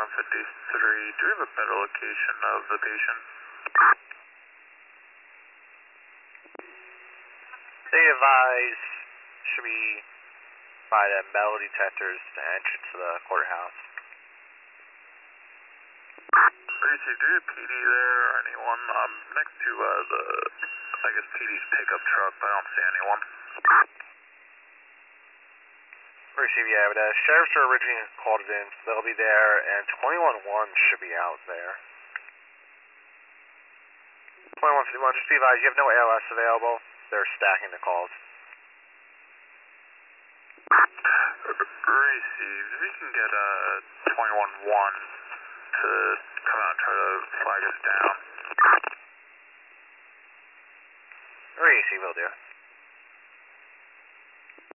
2153. Do we have a better location of the patient? They advise should be by the metal detectors to entrance to the courthouse. Gracie, do you have PD there or anyone? Next to I guess PD's pickup truck, but I don't see anyone. Receive, yeah, but sheriffs are originally called it in, so they'll be there, and 21-1 should be out there. 21-51, just be advised, you have no ALS available. They're stacking the calls. Receive, if you can get 21-1 to come out and try to flag us down. Receive, will do.